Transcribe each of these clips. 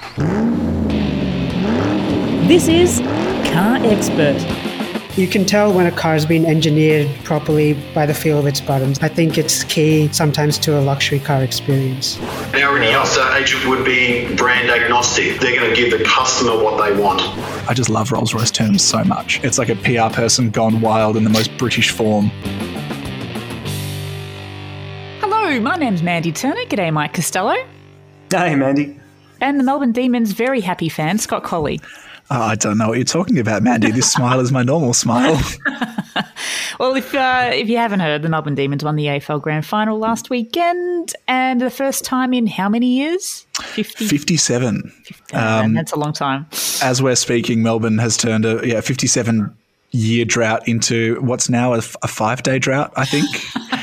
This is Car Expert. You can tell when a car has been engineered properly by the feel of its buttons. I think it's key sometimes to a luxury car experience. Our INEOS agent would be brand agnostic. They're going to give the customer what they want. I just love Rolls-Royce terms so much. It's like a PR person gone wild in the most British form. Hello, my name's Mandy Turner. G'day, Mike Costello. Hey, Mandy. And the Melbourne Demons' very happy fan, Scott Colley. Oh, I don't know what you're talking about, Mandy. This smile is my normal smile. Well, if you haven't heard, the Melbourne Demons won the AFL Grand Final last weekend, and the first time in how many years? 57. That's a long time. As we're speaking, Melbourne has turned a 57-year drought into what's now a 5-day drought, I think.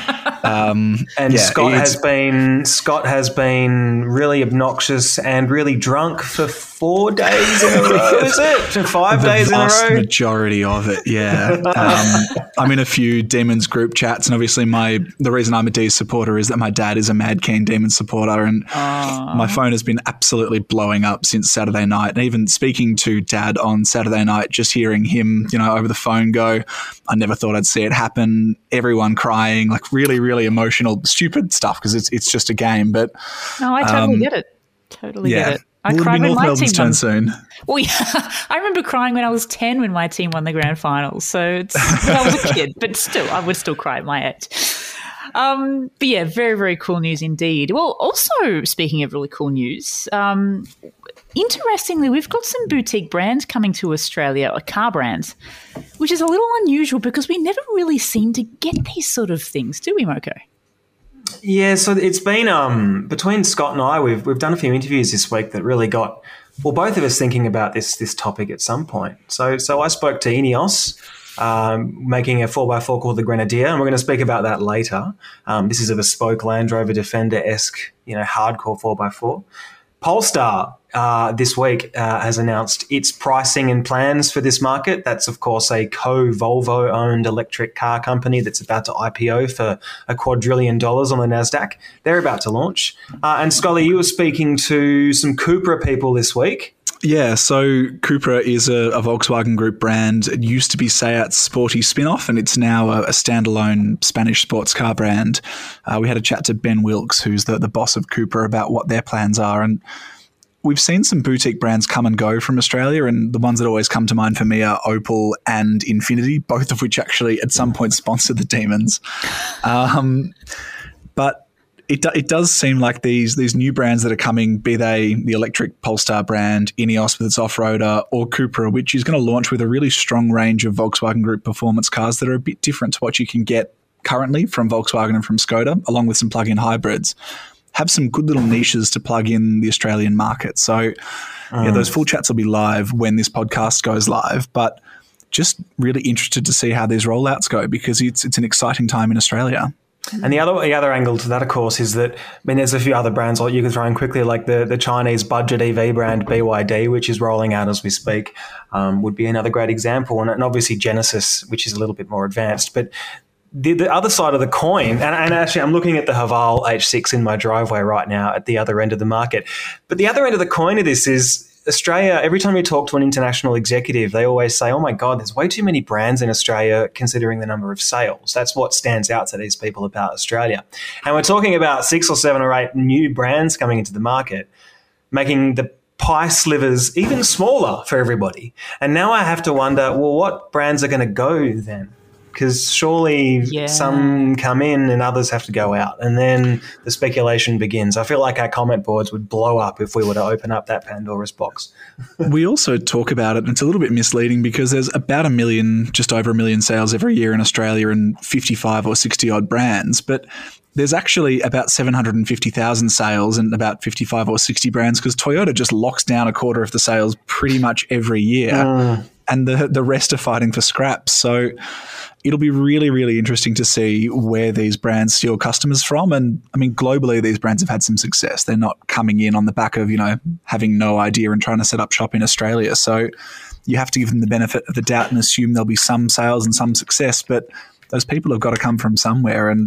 Scott has been really obnoxious and really drunk for 4 days in a row. Is it 5 days in a row? The vast majority of it, yeah. I'm in a few Demons group chats, and obviously the reason I'm a D's supporter is that my dad is a mad keen Demons supporter, and my phone has been absolutely blowing up since Saturday night. And even speaking to Dad on Saturday night, just hearing him, over the phone go, I never thought I'd see it happen. Everyone crying, like really, really emotional, stupid stuff because it's just a game. But no, I totally get it. Totally get it. I cried when my team won. Soon. Well, yeah, I remember crying when I was 10 when my team won the grand final. So I was a kid, but still, I would still cry at my age. But yeah, very, very cool news indeed. Well, also speaking of really cool news, interestingly, we've got some boutique brands coming to Australia, or car brands, which is a little unusual because we never really seem to get these sort of things, do we, Moko? Yeah, so it's been between Scott and I, we've done a few interviews this week that really got both of us thinking about this topic at some point. So I spoke to INEOS, making a 4x4 called the Grenadier, and we're going to speak about that later. This is a bespoke Land Rover Defender-esque, hardcore 4x4. Polestar this week has announced its pricing and plans for this market. That's, of course, a co-Volvo-owned electric car company that's about to IPO for $250 billion on the NASDAQ. They're about to launch. And, Scully, you were speaking to some Cupra people this week. Yeah, so Cupra is a Volkswagen Group brand. It used to be Seat's sporty spin-off, and it's now a standalone Spanish sports car brand. We had a chat to Ben Wilkes, who's the boss of Cupra, about what their plans are. And we've seen some boutique brands come and go from Australia, and the ones that always come to mind for me are Opel and Infiniti, both of which actually at some point sponsored the Demons. But it does seem like these new brands that are coming, be they the electric Polestar brand, INEOS with its off-roader, or Cupra, which is going to launch with a really strong range of Volkswagen Group performance cars that are a bit different to what you can get currently from Volkswagen and from Skoda, along with some plug-in hybrids, have some good little niches to plug in the Australian market. So those full chats will be live when this podcast goes live, but just really interested to see how these rollouts go because it's an exciting time in Australia. And the other angle to that, of course, is that, there's a few other brands you can throw in quickly, like the Chinese budget EV brand BYD, which is rolling out as we speak, would be another great example. And obviously Genesis, which is a little bit more advanced. But the other side of the coin, and actually I'm looking at the Haval H6 in my driveway right now at the other end of the market. But the other end of the coin of this is Australia. Every time you talk to an international executive, they always say, oh my God, there's way too many brands in Australia considering the number of sales. That's what stands out to these people about Australia. And we're talking about 6 or 7 or 8 new brands coming into the market, making the pie slivers even smaller for everybody. And now I have to wonder, well, what brands are going to go then? Because surely some come in and others have to go out. And then the speculation begins. I feel like our comment boards would blow up if we were to open up that Pandora's box. We also talk about it, and it's a little bit misleading because there's about 1 million, just over 1 million sales every year in Australia and 55 or 60 odd brands. But there's actually about 750,000 sales and about 55 or 60 brands because Toyota just locks down a quarter of the sales pretty much every year. And the rest are fighting for scraps. So it'll be really, really interesting to see where these brands steal customers from. And globally, these brands have had some success. They're not coming in on the back of, having no idea and trying to set up shop in Australia. So you have to give them the benefit of the doubt and assume there'll be some sales and some success. But those people have got to come from somewhere. And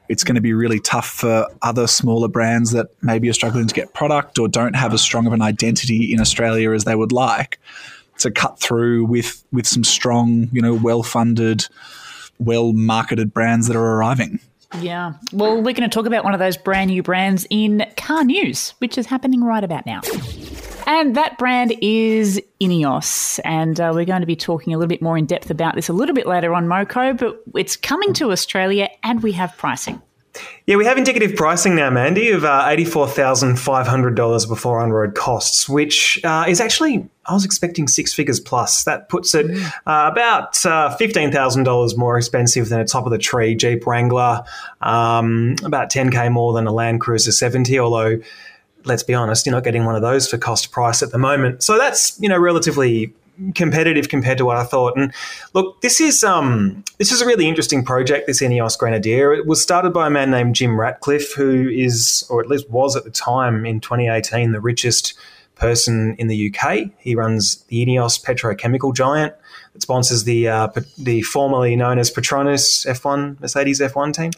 It's going to be really tough for other smaller brands that maybe are struggling to get product or don't have as strong of an identity in Australia as they would like to cut through with some strong, well-funded, well-marketed brands that are arriving. Yeah. Well, we're going to talk about one of those brand new brands in car news, which is happening right about now. And that brand is Ineos. And we're going to be talking a little bit more in depth about this a little bit later on, Moko, but it's coming to Australia and we have pricing. Yeah, we have indicative pricing now, Mandy, of $84,500 before on-road costs, which is actually, I was expecting six figures plus. That puts it about $15,000 more expensive than a top-of-the-tree Jeep Wrangler, about $10,000 more than a Land Cruiser 70, although let's be honest, you're not getting one of those for cost price at the moment. So that's, relatively competitive compared to what I thought. And look, this is a really interesting project, this Ineos Grenadier. It was started by a man named Jim Ratcliffe, who is, or at least was at the time in 2018, the richest person in the UK. He runs the Ineos petrochemical giant that sponsors the formerly known as Petronas Mercedes F1 team.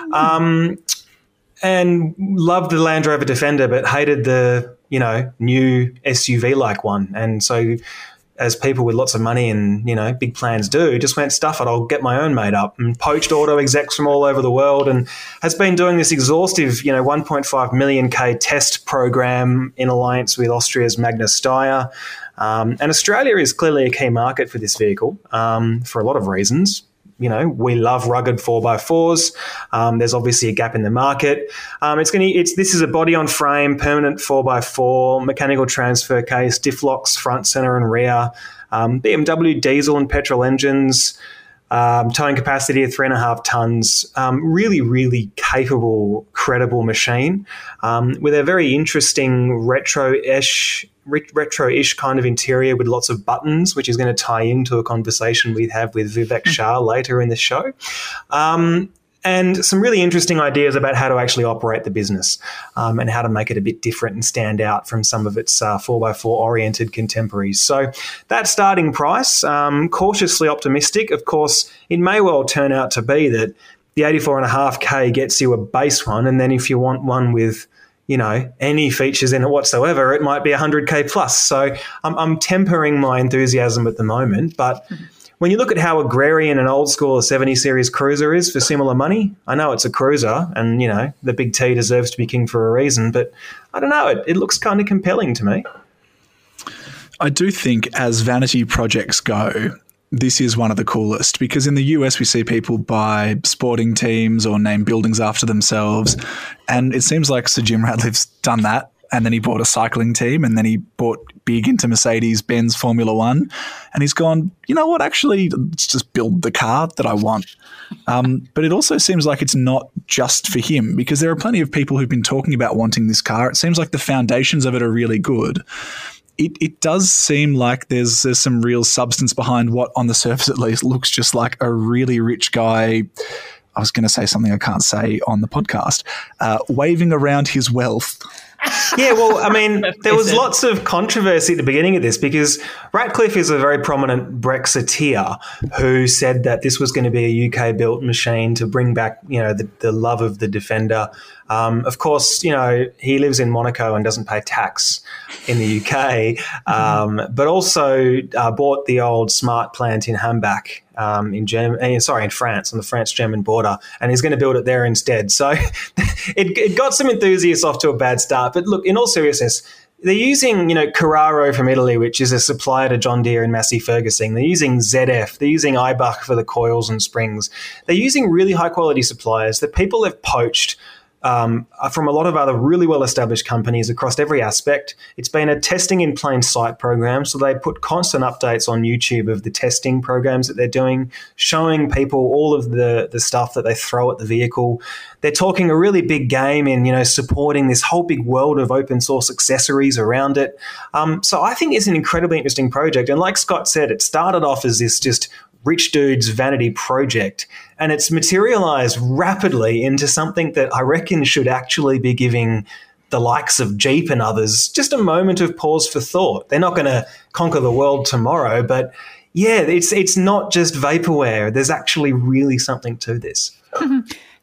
And loved the Land Rover Defender, but hated the, new SUV-like one. And so as people with lots of money and, big plans do, just went, stuff it, I'll get my own made up, and poached auto execs from all over the world and has been doing this exhaustive, 1.5 million K test program in alliance with Austria's Magna Steyr. And Australia is clearly a key market for this vehicle for a lot of reasons. We love rugged 4x4s. There's obviously a gap in the market. This is a body-on-frame, permanent 4x4, mechanical transfer case, diff locks front, center, and rear. BMW diesel and petrol engines, towing capacity of 3.5 tons. Really, really capable, credible machine with a very interesting retro-ish kind of interior with lots of buttons, which is going to tie into a conversation we have with Vivek Shah later in the show. And some really interesting ideas about how to actually operate the business and how to make it a bit different and stand out from some of its 4x4 oriented contemporaries. So that starting price, cautiously optimistic. Of course, it may well turn out to be that the 84.5K gets you a base one, and then if you want one with any features in it whatsoever, it might be 100K plus. So I'm tempering my enthusiasm at the moment. But when you look at how agrarian and old school a 70 Series Cruiser is for similar money, I know it's a cruiser and, the big T deserves to be king for a reason, but I don't know, it looks kind of compelling to me. I do think as vanity projects go, this is one of the coolest, because in the US we see people buy sporting teams or name buildings after themselves, and it seems like Sir Jim Ratcliffe's done that, and then he bought a cycling team, and then he bought big into Mercedes-Benz Formula One, and he's gone, you know what, actually, let's just build the car that I want. But it also seems like it's not just for him, because there are plenty of people who've been talking about wanting this car. It seems like the foundations of it are really good. It does seem like there's some real substance behind what, on the surface at least, looks just like a really rich guy. I was going to say something I can't say on the podcast, waving around his wealth. Yeah, well, I mean, there was lots of controversy at the beginning of this because Ratcliffe is a very prominent Brexiteer who said that this was going to be a UK-built machine to bring back, the love of the Defender. Of course, he lives in Monaco and doesn't pay tax in the UK, but also bought the old Smart plant in Hambach in France, on the France-German border, and he's going to build it there instead. So it got some enthusiasts off to a bad start. But look, in all seriousness, they're using, Carraro from Italy, which is a supplier to John Deere and Massey Ferguson. They're using ZF. They're using Eibach for the coils and springs. They're using really high-quality suppliers that people have poached from a lot of other really well-established companies across every aspect. It's been a testing in plain sight program, so they put constant updates on YouTube of the testing programs that they're doing, showing people all of the stuff that they throw at the vehicle. They're talking a really big game in, supporting this whole big world of open source accessories around it. So I think it's an incredibly interesting project. And like Scott said, it started off as this just rich dude's vanity project, and it's materialized rapidly into something that I reckon should actually be giving the likes of Jeep and others just a moment of pause for thought. They're not going to conquer the world tomorrow, but yeah, it's not just vaporware. There's actually really something to this.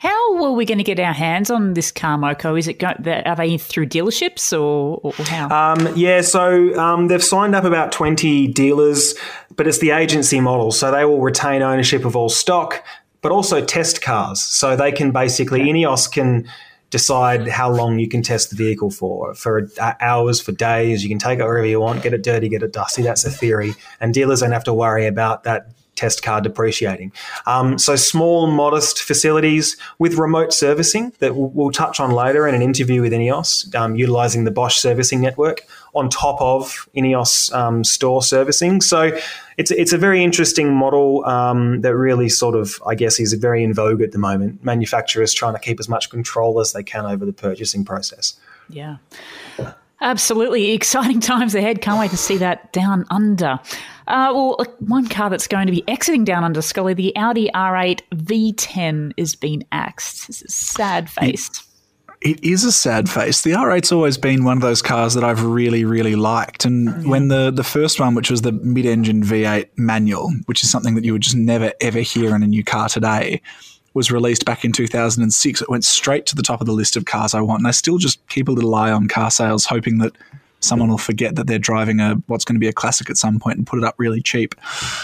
How are we going to get our hands on this car, Moko? Is it are they through dealerships or how? They've signed up about 20 dealers, but it's the agency model. So they will retain ownership of all stock, but also test cars. So they can basically, Ineos can decide how long you can test the vehicle for hours, for days. You can take it wherever you want, get it dirty, get it dusty. That's a theory. And dealers don't have to worry about that test car depreciating. So small, modest facilities with remote servicing that we'll touch on later in an interview with Ineos, utilising the Bosch servicing network on top of Ineos store servicing. So it's a very interesting model that really sort of, I guess, is very in vogue at the moment. Manufacturers trying to keep as much control as they can over the purchasing process. Yeah. Absolutely. Exciting times ahead. Can't wait to see that down under. One car that's going to be exiting down under, Scully, the Audi R8 V10 is being axed. It's a sad face. It is a sad face. The R8's always been one of those cars that I've really, really liked. And when the first one, which was the mid-engine V8 manual, which is something that you would just never, ever hear in a new car today, was released back in 2006, it went straight to the top of the list of cars I want. And I still just keep a little eye on car sales, hoping that someone will forget that they're driving what's going to be a classic at some point and put it up really cheap.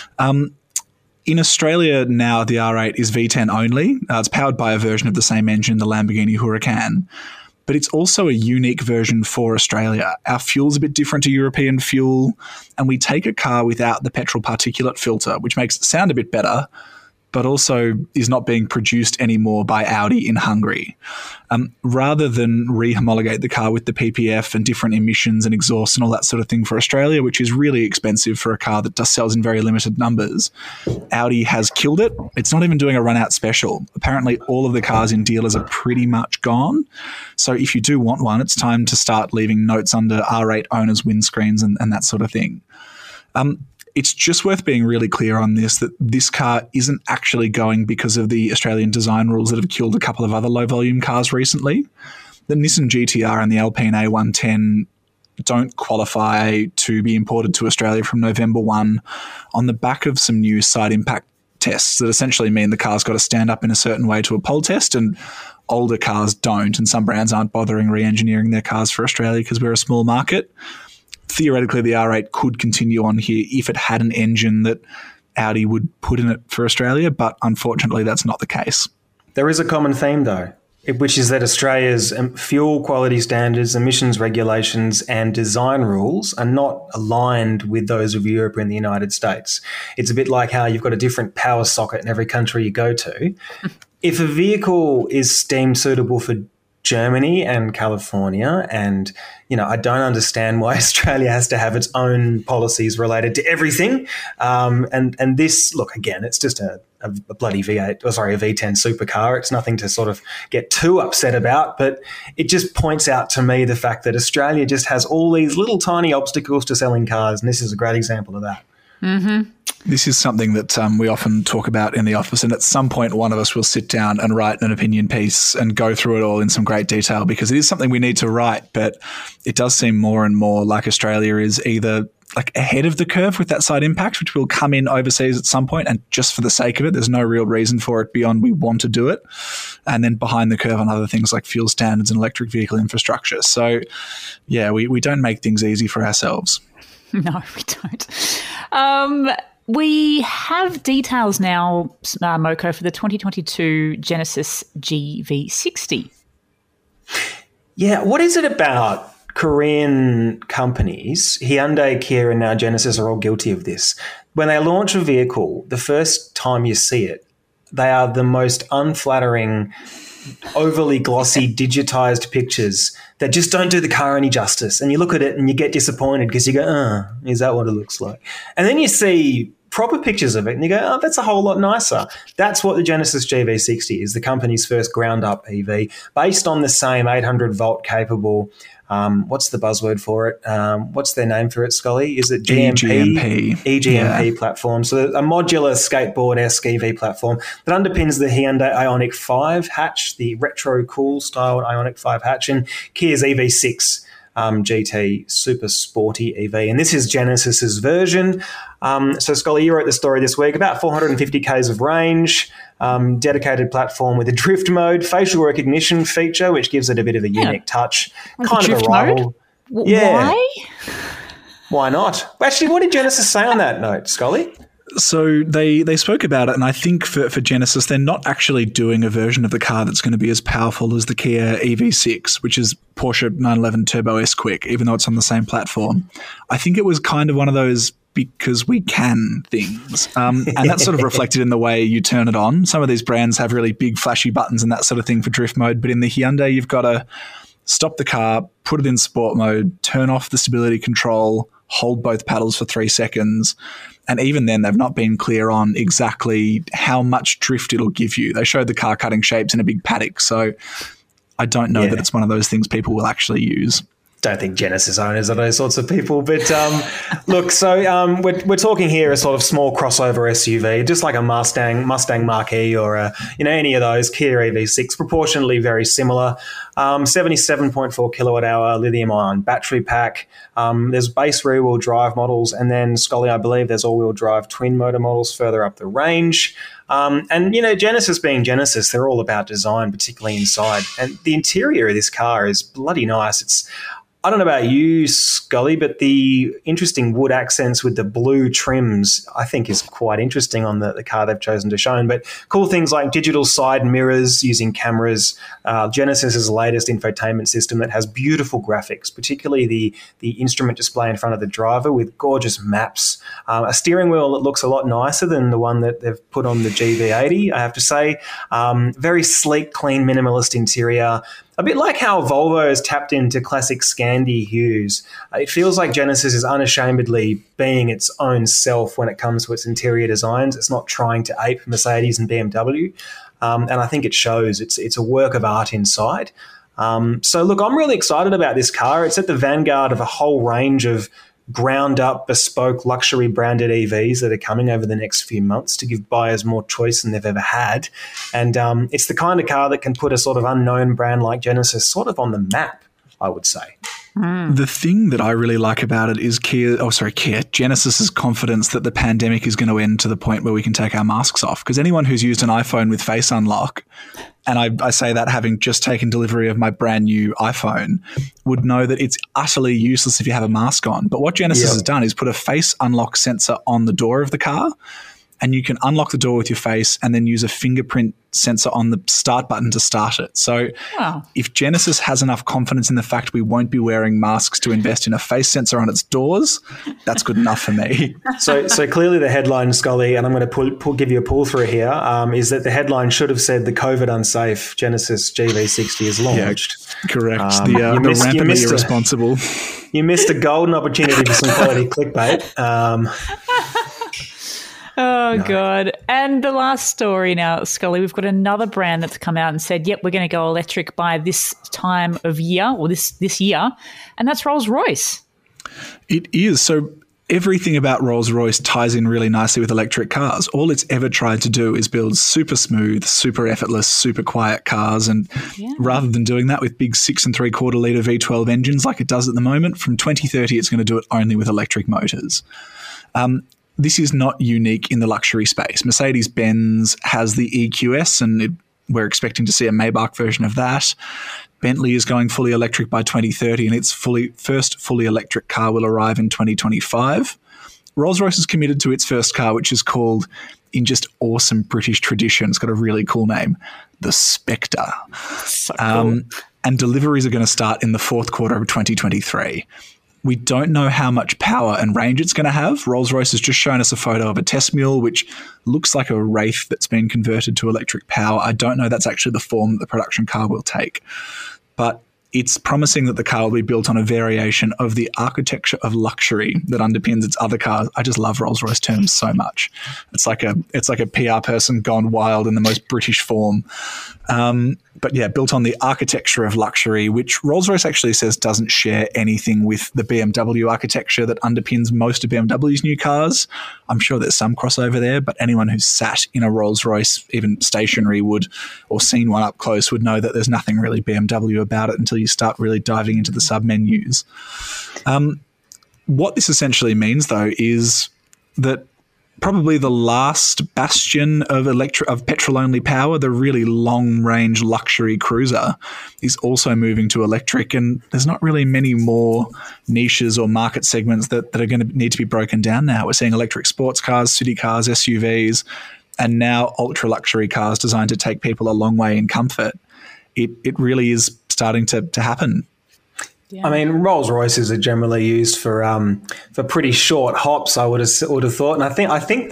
In Australia now, the R8 is V10 only. It's powered by a version of the same engine, the Lamborghini Huracan. But it's also a unique version for Australia. Our fuel's a bit different to European fuel, and we take a car without the petrol particulate filter, which makes it sound a bit better, but also is not being produced anymore by Audi in Hungary. Rather than re-homologate the car with the PPF and different emissions and exhaust and all that sort of thing for Australia, which is really expensive for a car that just sells in very limited numbers, Audi has killed it. It's not even doing a run-out special. Apparently, all of the cars in dealers are pretty much gone. So if you do want one, it's time to start leaving notes under R8 owners' windscreens and that sort of thing. It's just worth being really clear on this, that this car isn't actually going because of the Australian design rules that have killed a couple of other low-volume cars recently. The Nissan GT-R and the Alpine A110 don't qualify to be imported to Australia from November 1 on the back of some new side impact tests that essentially mean the car's got to stand up in a certain way to a pole test, and older cars don't, and some brands aren't bothering re-engineering their cars for Australia because we're a small market. Theoretically, the R8 could continue on here if it had an engine that Audi would put in it for Australia, but unfortunately that's not the case. There is a common theme, though, which is that Australia's fuel quality standards, emissions regulations and design rules are not aligned with those of Europe and the United States. It's a bit like how you've got a different power socket in every country you go to. If a vehicle is deemed suitable for Germany and California, and I don't understand why Australia has to have its own policies related to everything. And this, look, again, it's just a bloody V8, a V10 supercar. It's nothing to sort of get too upset about, but it just points out to me the fact that Australia just has all these little tiny obstacles to selling cars, and this is a great example of that. Mm-hmm. This is something that we often talk about in the office, and at some point one of us will sit down and write an opinion piece and go through it all in some great detail, because it is something we need to write, but it does seem more and more like Australia is either like ahead of the curve with that side impact, which will come in overseas at some point, and just for the sake of it, there's no real reason for it beyond we want to do it, and then behind the curve on other things like fuel standards and electric vehicle infrastructure. So, yeah, we don't make things easy for ourselves. No, we don't. We have details now, Moko, for the 2022 Genesis GV60. Yeah, what is it about Korean companies? Hyundai, Kia, and now Genesis are all guilty of this. When they launch a vehicle, the first time you see it, they are the most unflattering, overly glossy, digitized pictures that just don't do the car any justice. And you look at it and you get disappointed because you go, is that what it looks like? And then you see proper pictures of it and you go, that's a whole lot nicer. That's what the Genesis GV60 is, the company's first ground-up EV, based on the same 800-volt capable, what's the buzzword for it? What's their name for it, Scully? Is it GMP? EGMP platform. So a modular skateboard-esque EV platform that underpins the Hyundai Ioniq 5 hatch, the retro cool style Ioniq 5 hatch, and Kia's EV6 GT Super Sporty EV. And this is Genesis's version. So, Scully, you wrote the story this week, about 450 Ks of range, dedicated platform with a drift mode, facial recognition feature, which gives it a bit of a unique touch. Like kind of a rival. Why? Why not? Actually, what did Genesis say on that note, Scully? So they spoke about it, and I think for Genesis, they're not actually doing a version of the car that's going to be as powerful as the Kia EV6, which is Porsche 911 Turbo S Quick, even though it's on the same platform. I think it was kind of one of those because we can things. And that's sort of reflected in the way you turn it on. Some of these brands have really big flashy buttons and that sort of thing for drift mode, but in the Hyundai, you've got to stop the car, put it in sport mode, turn off the stability control, hold both paddles for 3 seconds. And even then, they've not been clear on exactly how much drift it'll give you. They showed the car cutting shapes in a big paddock. So I don't know that it's one of those things people will actually use. Don't think Genesis owners are those sorts of people. But look, so we're talking here a sort of small crossover SUV, just like a Mustang Mach-E or any of those, Kia EV6, proportionally very similar. 77.4 kilowatt hour lithium ion battery pack. There's base rear wheel drive models, and then, Scully, I believe there's all wheel drive twin motor models further up the range. And Genesis being Genesis, they're all about design, particularly inside. And the interior of this car is bloody nice. I don't know about you, Scully, but the interesting wood accents with the blue trims, I think, is quite interesting on the car they've chosen to show. But cool things like digital side mirrors using cameras, Genesis's latest infotainment system that has beautiful graphics, particularly the instrument display in front of the driver with gorgeous maps, a steering wheel that looks a lot nicer than the one that they've put on the GV80, I have to say. Very sleek, clean, minimalist interior. A bit like how Volvo has tapped into classic Scandi hues. It feels like Genesis is unashamedly being its own self when it comes to its interior designs. It's not trying to ape Mercedes and BMW. And I think it shows. It's a work of art inside. So, look, I'm really excited about this car. It's at the vanguard of a whole range of ground-up, bespoke, luxury-branded EVs that are coming over the next few months to give buyers more choice than they've ever had. And it's the kind of car that can put a sort of unknown brand like Genesis sort of on the map, I would say. The thing that I really like about it is Genesis's confidence that the pandemic is going to end to the point where we can take our masks off. Because anyone who's used an iPhone with Face Unlock, and I say that having just taken delivery of my brand new iPhone, would know that it's utterly useless if you have a mask on. But what Genesis has done is put a Face Unlock sensor on the door of the car, and you can unlock the door with your face and then use a fingerprint sensor on the start button to start it. So if Genesis has enough confidence in the fact we won't be wearing masks to invest in a face sensor on its doors, that's good enough for me. So clearly the headline, Scully, and I'm going to give you a pull through here, is that the headline should have said the COVID unsafe Genesis GV60 is launched. Yeah, correct. The rampantly irresponsible. You missed a golden opportunity for some quality clickbait. Oh, no. God. And the last story now, Scully, we've got another brand that's come out and said, yep, we're going to go electric by this time of year or this year, and that's Rolls-Royce. It is. So everything about Rolls-Royce ties in really nicely with electric cars. All it's ever tried to do is build super smooth, super effortless, super quiet cars. And rather than doing that with big 6 3/4 litre V12 engines like it does at the moment, from 2030 it's going to do it only with electric motors. This is not unique in the luxury space. Mercedes-Benz has the EQS, and we're expecting to see a Maybach version of that. Bentley is going fully electric by 2030, and its first fully electric car will arrive in 2025. Rolls-Royce is committed to its first car, which is called, in just awesome British tradition, it's got a really cool name, the Spectre. So cool. And deliveries are going to start in the fourth quarter of 2023. We don't know how much power and range it's going to have. Rolls-Royce has just shown us a photo of a test mule, which looks like a Wraith that's been converted to electric power. I don't know that's actually the form that the production car will take. But it's promising that the car will be built on a variation of the architecture of luxury that underpins its other cars. I just love Rolls-Royce terms so much. It's like a PR person gone wild in the most British form. But yeah, built on the architecture of luxury, which Rolls-Royce actually says doesn't share anything with the BMW architecture that underpins most of BMW's new cars. I'm sure there's some crossover there, but anyone who's sat in a Rolls-Royce, even stationary, or seen one up close would know that there's nothing really BMW about it until you start really diving into the sub-menus. What this essentially means, though, is that probably the last bastion of petrol-only power, the really long-range luxury cruiser, is also moving to electric, and there's not really many more niches or market segments that are going to need to be broken down now. We're seeing electric sports cars, city cars, SUVs, and now ultra-luxury cars designed to take people a long way in comfort. It really is starting to happen. Yeah. I mean, Rolls Royces are generally used for pretty short hops, I would have thought, and I think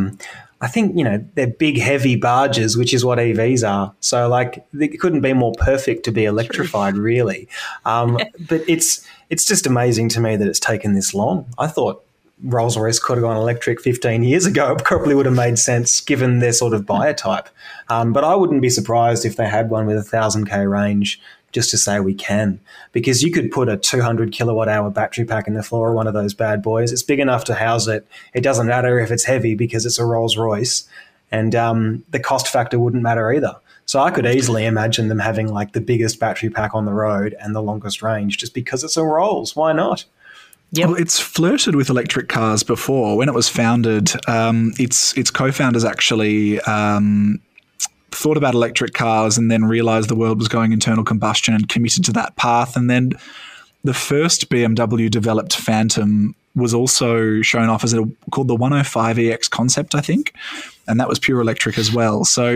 they're big, heavy barges, which is what EVs are. So, like, it couldn't be more perfect to be electrified, really. But it's just amazing to me that it's taken this long. I thought Rolls Royce could have gone electric 15 years ago. It probably would have made sense given their sort of buyer type. But I wouldn't be surprised if they had one with a 1,000k range, just to say we can, because you could put a 200 kilowatt hour battery pack in the floor of one of those bad boys. It's big enough to house it. It doesn't matter if it's heavy because it's a Rolls Royce, and the cost factor wouldn't matter either. So I could easily imagine them having like the biggest battery pack on the road and the longest range just because it's a Rolls. Why not? Yep. Well, it's flirted with electric cars before. When it was founded, its co-founders actually thought about electric cars and then realized the world was going internal combustion and committed to that path. And then the first BMW developed Phantom was also shown off as called the 105EX concept, I think, and that was pure electric as well. So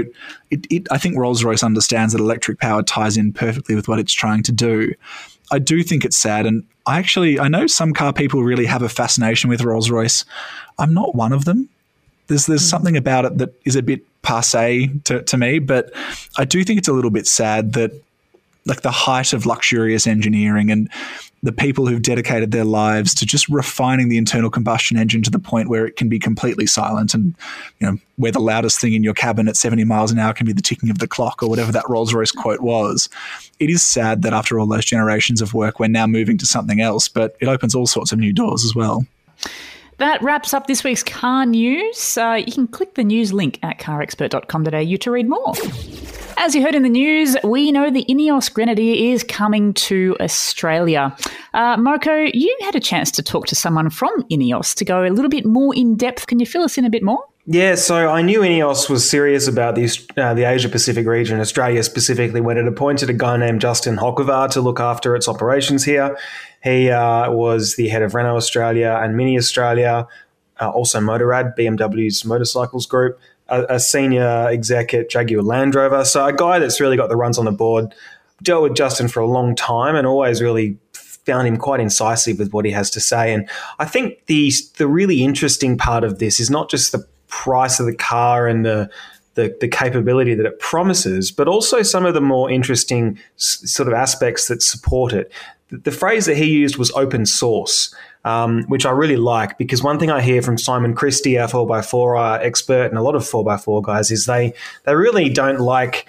I think Rolls-Royce understands that electric power ties in perfectly with what it's trying to do. I do think it's sad, and I know some car people really have a fascination with Rolls-Royce. I'm not one of them. There's something about it that is a bit passé to me, but I do think it's a little bit sad that, like, the height of luxurious engineering and the people who've dedicated their lives to just refining the internal combustion engine to the point where it can be completely silent, and, you know, where the loudest thing in your cabin at 70 miles an hour can be the ticking of the clock, or whatever that Rolls-Royce quote was. It is sad that after all those generations of work, we're now moving to something else, but it opens all sorts of new doors as well. That wraps up this week's car news. You can click the news link at carexpert.com.au to read more. As you heard in the news, we know the Ineos Grenadier is coming to Australia. Marco, you had a chance to talk to someone from Ineos to go a little bit more in depth. Can you fill us in a bit more? Yeah, so I knew Ineos was serious about the Asia-Pacific region, Australia specifically, when it appointed a guy named Justin Hocevar to look after its operations here. He was the head of Renault Australia and Mini Australia, also Motorrad, BMW's motorcycles group, a senior exec at Jaguar Land Rover. So a guy that's really got the runs on the board. Dealt with Justin for a long time and always really found him quite incisive with what he has to say. And I think the really interesting part of this is not just the price of the car and the capability that it promises, but also some of the more interesting sort of aspects that support it. The phrase that he used was open source, which I really like, because one thing I hear from Simon Christie, our 4x4 expert, and a lot of 4x4 guys, is they really don't like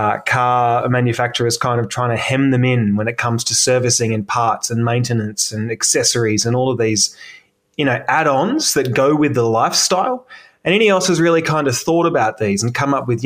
car manufacturers kind of trying to hem them in when it comes to servicing and parts and maintenance and accessories and all of these, add-ons that go with the lifestyle. And Ineos has really kind of thought about these and come up with,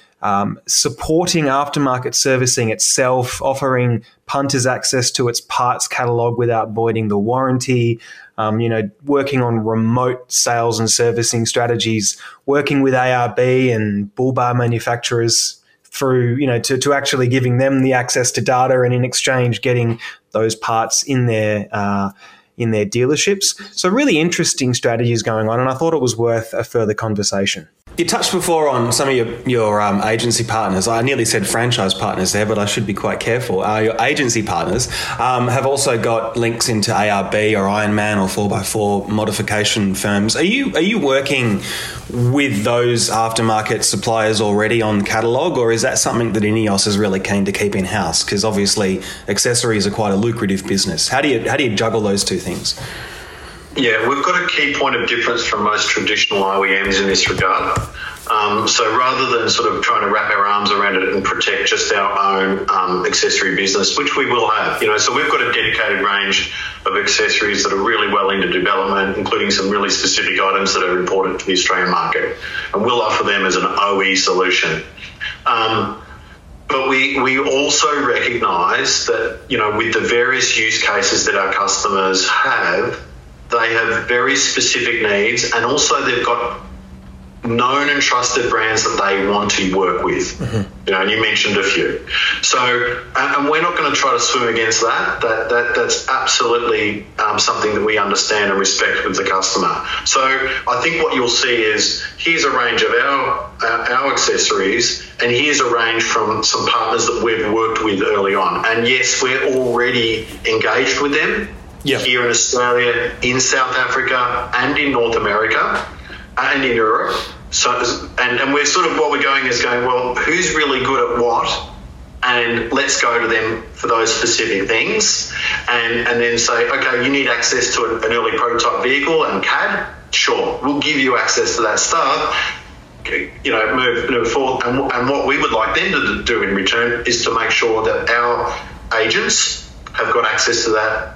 supporting aftermarket servicing itself, offering punters access to its parts catalogue without voiding the warranty, working on remote sales and servicing strategies, working with ARB and bull bar manufacturers through, to actually giving them the access to data, and in exchange getting those parts in their dealerships. So really interesting strategies going on, and I thought it was worth a further conversation. You touched before on some of your agency partners. I nearly said franchise partners there, but I should be quite careful. Your agency partners have also got links into ARB or Ironman or 4x4 modification firms. Are you working with those aftermarket suppliers already on catalogue, or is that something that Ineos is really keen to keep in-house? Because obviously accessories are quite a lucrative business. How do you juggle those two things? Yeah, we've got a key point of difference from most traditional OEMs in this regard. So rather than sort of trying to wrap our arms around it and protect just our own accessory business, which we will have, so we've got a dedicated range of accessories that are really well into development, including some really specific items that are important to the Australian market, and we'll offer them as an OE solution. But we also recognise that, with the various use cases that our customers have, they have very specific needs, and also they've got known and trusted brands that they want to work with. Mm-hmm. And you mentioned a few. So, and we're not going to try to swim against that. That's absolutely something that we understand and respect with the customer. So I think what you'll see is, here's a range of our accessories, and here's a range from some partners that we've worked with early on. And yes, we're already engaged with them here in Australia, in South Africa, and in North America, and in Europe. So, and we're sort of, what we're going is going, well, who's really good at what? And let's go to them for those specific things, and then say, okay, you need access to an early prototype vehicle and CAD. Sure, we'll give you access to that stuff. Move forward. And what we would like them to do in return is to make sure that our agents have got access to that.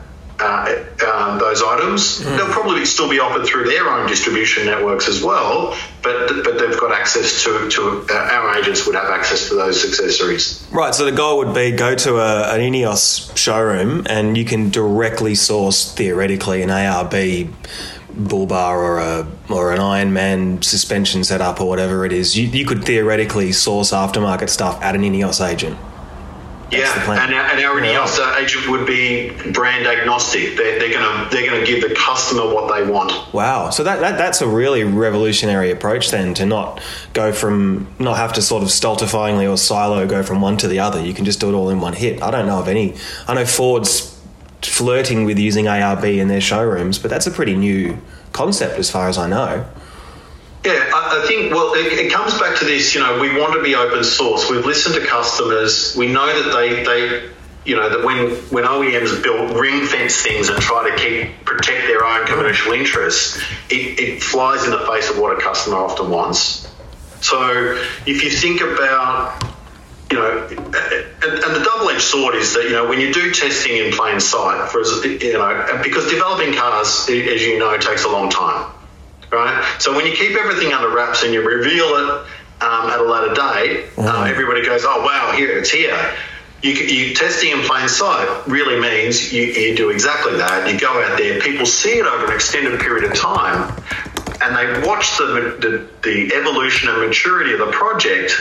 Those items. They'll probably still be offered through their own distribution networks as well, but they've got access to our agents would have access to those accessories. Right, so the goal would be, go to an INEOS showroom and you can directly source, theoretically, an ARB bull bar or an Ironman suspension setup or whatever it is. You could theoretically source aftermarket stuff at an INEOS agent. And our INEOS agent would be brand agnostic. They're going to give the customer what they want. Wow, so that's a really revolutionary approach then, to not have to sort of stultifyingly or silo go from one to the other. You can just do it all in one hit. I don't know of any. I know Ford's flirting with using ARB in their showrooms, but that's a pretty new concept as far as I know. Yeah, I think, well, it comes back to this, we want to be open source. We've listened to customers. We know that that when OEMs build ring fence things and try to protect their own commercial interests, it flies in the face of what a customer often wants. So if you think about, and the double-edged sword is that, when you do testing in plain sight, because developing cars, as you know, takes a long time. Right, so when you keep everything under wraps and you reveal it at a later date, everybody goes, "Oh wow, it's here." You testing in plain sight really means you do exactly that. You go out there, people see it over an extended period of time, and they watch the evolution and maturity of the project.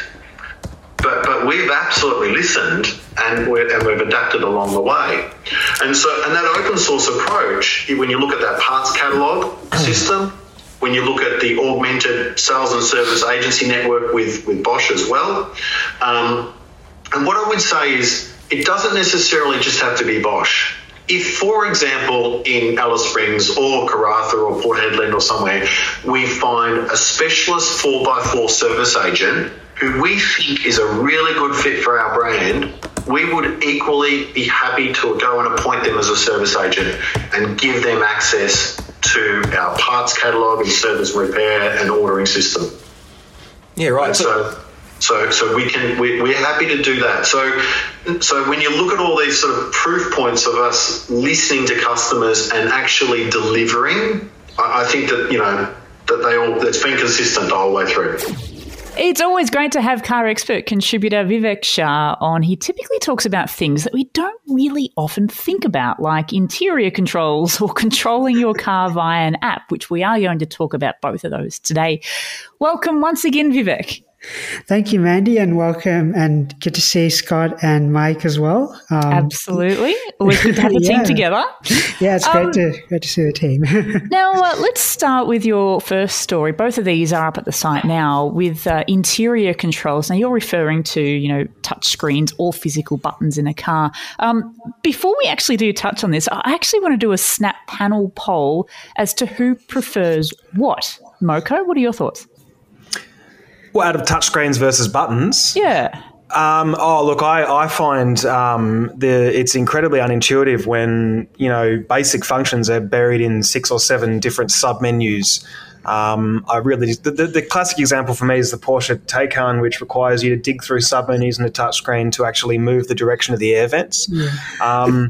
But we've absolutely listened, and we've adapted along the way. And that open source approach, when you look at that parts catalog system, when you look at the augmented sales and service agency network with Bosch as well. And what I would say is, it doesn't necessarily just have to be Bosch. If, for example, in Alice Springs or Karratha or Port Hedland or somewhere, we find a specialist 4x4 service agent who we think is a really good fit for our brand, we would equally be happy to go and appoint them as a service agent and give them access to our parts catalogue and service repair and ordering system. Yeah, right. So we're happy to do that. So when you look at all these sort of proof points of us listening to customers and actually delivering, I think that that's been consistent the whole way through. It's always great to have car expert contributor Vivek Shah on. He typically talks about things that we don't really often think about, like interior controls or controlling your car via an app, which we are going to talk about both of those today. Welcome once again, Vivek. Thank you, Mandy, and welcome, and good to see Scott and Mike as well. Absolutely. Always good to have the team together. Yeah, it's great to see the team. Now, let's start with your first story. Both of these are up at the site now with interior controls. Now, you're referring to, touch screens or physical buttons in a car. Before we actually do touch on this, I actually want to do a snap panel poll as to who prefers what. Moko, what are your thoughts? Well, out of touchscreens versus buttons? Yeah. Look, I find it's incredibly unintuitive when, basic functions are buried in 6 or 7 different sub-menus. The classic example for me is the Porsche Taycan, which requires you to dig through sub-menus in the touchscreen to actually move the direction of the air vents. Yeah.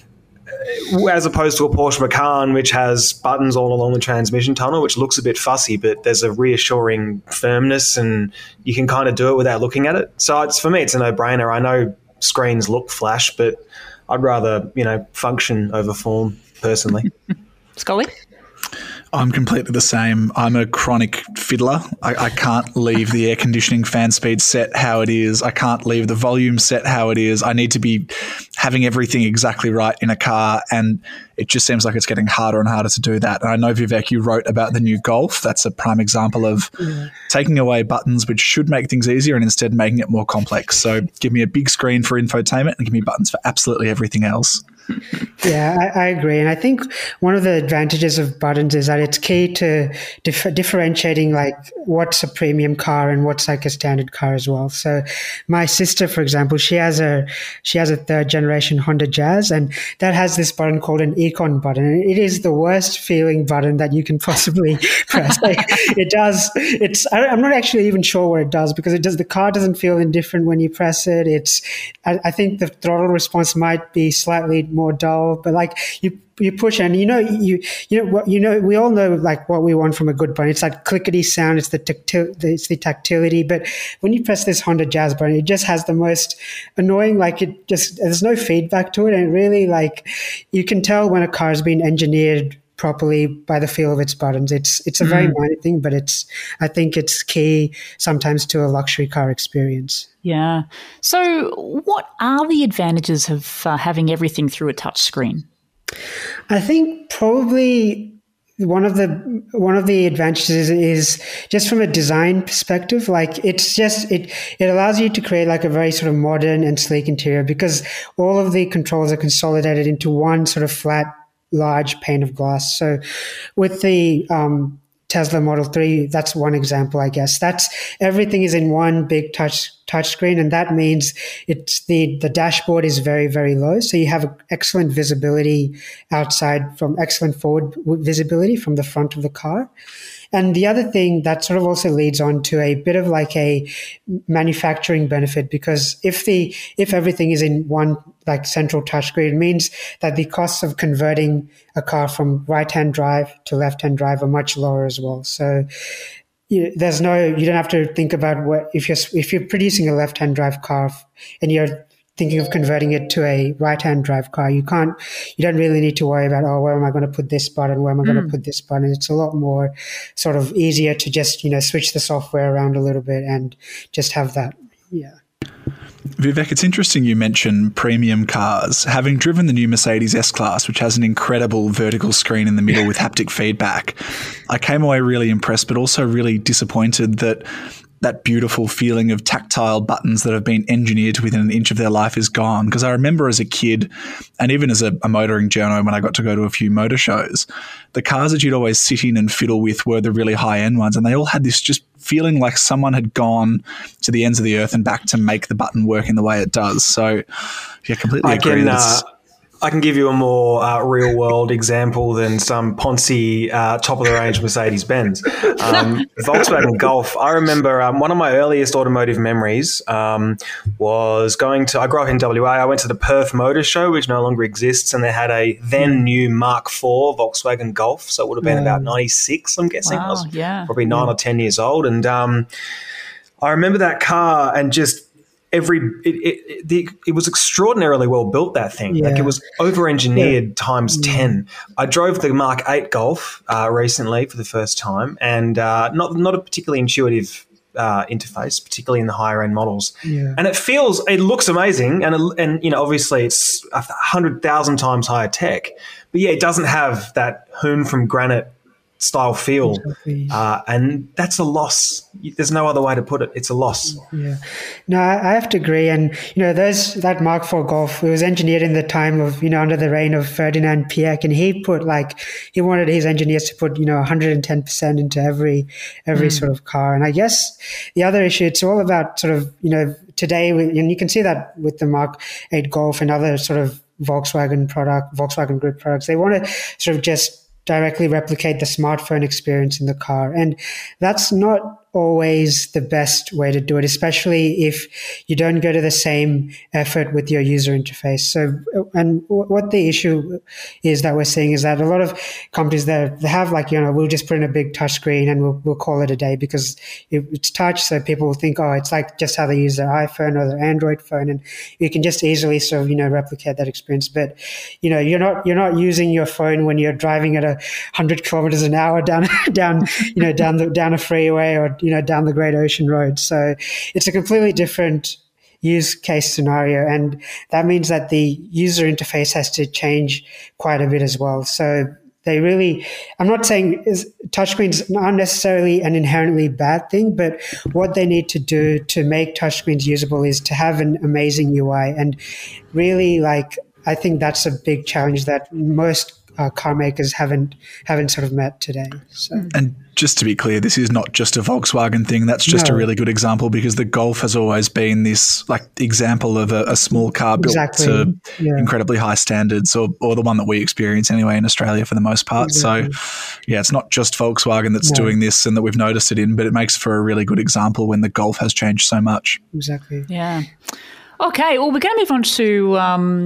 As opposed to a Porsche Macan, which has buttons all along the transmission tunnel, which looks a bit fussy, but there's a reassuring firmness and you can kind of do it without looking at it. So for me, it's a no-brainer. I know screens look flash, but I'd rather, function over form personally. Scully? I'm completely the same. I'm a chronic fiddler. I can't leave the air conditioning fan speed set how it is. I can't leave the volume set how it is. I need to be having everything exactly right in a car, and it just seems like it's getting harder and harder to do that. And I know, Vivek, you wrote about the new Golf. That's a prime example of taking away buttons which should make things easier and instead making it more complex. So give me a big screen for infotainment and give me buttons for absolutely everything else. Yeah, I agree. And I think one of the advantages of buttons is that it's key to differentiating like what's a premium car and what's like a standard car as well. So my sister, for example, she has a 3rd generation Honda Jazz, and that has this button called an Econ button. And it is the worst feeling button that you can possibly press. I'm not actually even sure what it does, because the car doesn't feel indifferent when you press it. I think the throttle response might be slightly more dull, but like you push, and we all know like what we want from a good button. It's that clickety sound, it's the tactility. But when you press this Honda Jazz button, it just has the most annoying, there's no feedback to it, and really like you can tell when a car has been engineered properly by the feel of its buttons. It's a very minor thing, but I think it's key sometimes to a luxury car experience. Yeah. So what are the advantages of having everything through a touch screen? I think probably one of the advantages is just from a design perspective. Like it allows you to create like a very sort of modern and sleek interior, because all of the controls are consolidated into one sort of flat, large pane of glass. So with the Tesla Model 3, that's one example, I guess. Everything is in one big touch screen, and that means the dashboard is very, very low. So you have excellent visibility outside, from excellent forward visibility from the front of the car. And the other thing that sort of also leads on to a bit of like a manufacturing benefit, because if everything is in one like central touchscreen, it means that the costs of converting a car from right-hand drive to left-hand drive are much lower as well. So you don't have to think about if you're producing a left-hand drive car and you're thinking of converting it to a right-hand drive car, you don't really need to worry about, where am I going to put this button? Where am I going to put this button? It's a lot more sort of easier to just, switch the software around a little bit and just have that. Yeah. Vivek, it's interesting you mentioned premium cars. Having driven the new Mercedes S-Class, which has an incredible vertical screen in the middle with haptic feedback, I came away really impressed, but also really disappointed that beautiful feeling of tactile buttons that have been engineered to within an inch of their life is gone. Because I remember as a kid, and even as a motoring journo when I got to go to a few motor shows, the cars that you'd always sit in and fiddle with were the really high-end ones, and they all had this just feeling like someone had gone to the ends of the earth and back to make the button work in the way it does. So, yeah, completely agree. I can give you a more real-world example than some poncy top-of-the-range Mercedes-Benz. Volkswagen Golf. I remember one of my earliest automotive memories was I grew up in WA. I went to the Perth Motor Show, which no longer exists, and they had a then-new Mark IV Volkswagen Golf. So it would have been about 96, I'm guessing. Wow, I was probably 9 or 10 years old. And I remember that car and just it was extraordinarily well built, that thing. Like it was over-engineered times 10. I drove the Mark 8 Golf recently for the first time, and not a particularly intuitive interface, particularly in the higher end models. And it looks amazing, and obviously it's 100,000 times higher tech, but it doesn't have that hewn from granite style feel, and that's a loss. There's no other way to put it. It's a loss. Yeah, no, I have to agree. And that Mark IV Golf, it was engineered in the time of under the reign of Ferdinand Piëch, and he wanted his engineers to put 110% into every sort of car. And I guess the other issue, it's all about sort of today, and you can see that with the Mark 8 Golf and other sort of Volkswagen Group products, they want to sort of just directly replicate the smartphone experience in the car. And that's not always the best way to do it, especially if you don't go to the same effort with your user interface. So, and what the issue is that we're seeing is that a lot of companies there, they have like, we'll just put in a big touch screen and we'll call it a day because it's touch. So people will think, oh, it's like just how they use their iPhone or their Android phone. And you can just easily sort of, replicate that experience. But, you're not using your phone when you're driving at 100 kilometers an hour down a freeway or, down the Great Ocean Road. So it's a completely different use case scenario. And that means that the user interface has to change quite a bit as well. So I'm not saying touchscreens aren't necessarily an inherently bad thing, but what they need to do to make touchscreens usable is to have an amazing UI. And really, I think that's a big challenge that most car makers haven't sort of met today. So. And just to be clear, this is not just a Volkswagen thing. That's just a really good example because the Golf has always been this example of a small car built to incredibly high standards, or the one that we experience anyway in Australia for the most part. Exactly. So, it's not just Volkswagen that's doing this and that we've noticed it in, but it makes for a really good example when the Golf has changed so much. Exactly. Yeah. Okay, well, we're going to move on to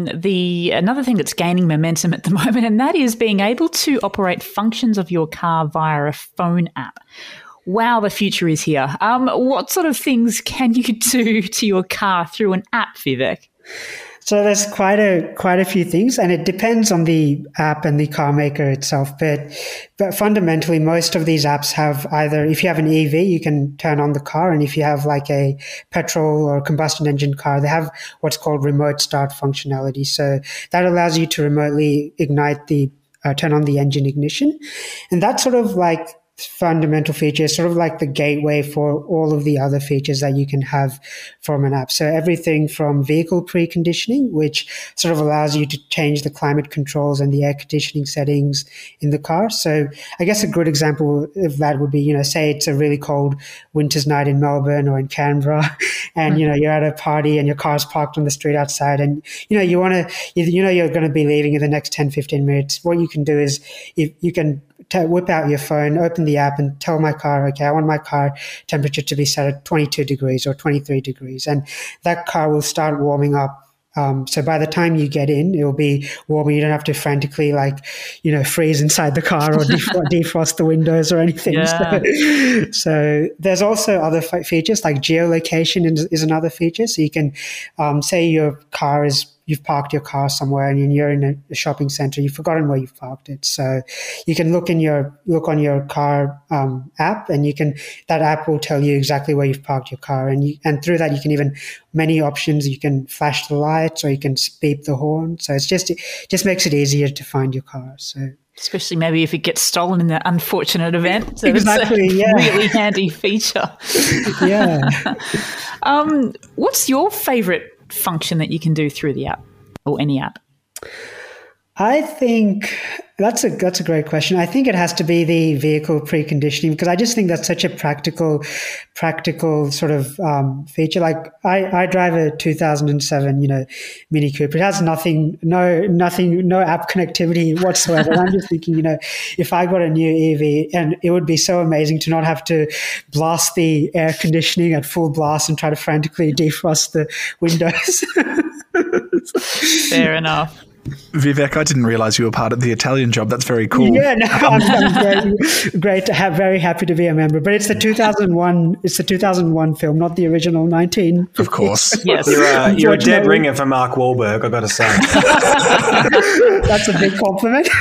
another thing that's gaining momentum at the moment, and that is being able to operate functions of your car via a phone app. Wow, the future is here. What sort of things can you do to your car through an app, Vivek? So there's quite a few things, and it depends on the app and the car maker itself. But fundamentally, most of these apps have either, if you have an EV, you can turn on the car, and if you have like a petrol or combustion engine car, they have what's called remote start functionality. So that allows you to remotely ignite turn on the engine ignition, and that's sort of like fundamental feature, sort of like the gateway for all of the other features that you can have from an app. So everything from vehicle preconditioning, which sort of allows you to change the climate controls and the air conditioning settings in the car. So I guess a good example of that would be, say it's a really cold winter's night in Melbourne or in Canberra, and you're at a party and your car's parked on the street outside, and you're going to be leaving in the next 10-15 minutes. What you can do is you can whip out your phone, open the app, and tell my car, okay, I want my car temperature to be set at 22 degrees or 23 degrees. And that car will start warming up. So by the time you get in, it'll be warm. You don't have to frantically freeze inside the car or defrost the windows or anything. Yeah. So there's also other features like geolocation is another feature. So you can say you've parked your car somewhere and you're in a shopping center, you've forgotten where you've parked it. So you can look on your car app, and that app will tell you exactly where you've parked your car. And through that, you can even many options. You can flash the lights or you can beep the horn. So it just makes it easier to find your car. So especially maybe if it gets stolen in that unfortunate event. So exactly, it's a really handy feature. Yeah. What's your favorite function that you can do through the app or any app? I think that's a great question. I think it has to be the vehicle preconditioning, because I just think that's such a practical sort of feature. Like I drive a 2007, Mini Cooper. It has no app connectivity whatsoever. And I'm just thinking, if I got a new EV, and it would be so amazing to not have to blast the air conditioning at full blast and try to frantically defrost the windows. Fair enough. Vivek, I didn't realize you were part of the Italian job. That's very cool. Yeah, no, I'm great to have. Very happy to be a member. But it's the 2001. It's the 2001 film, not the original 19. Of course. Yes, you're a dead ringer for Mark Wahlberg, I've got to say. That's a big compliment.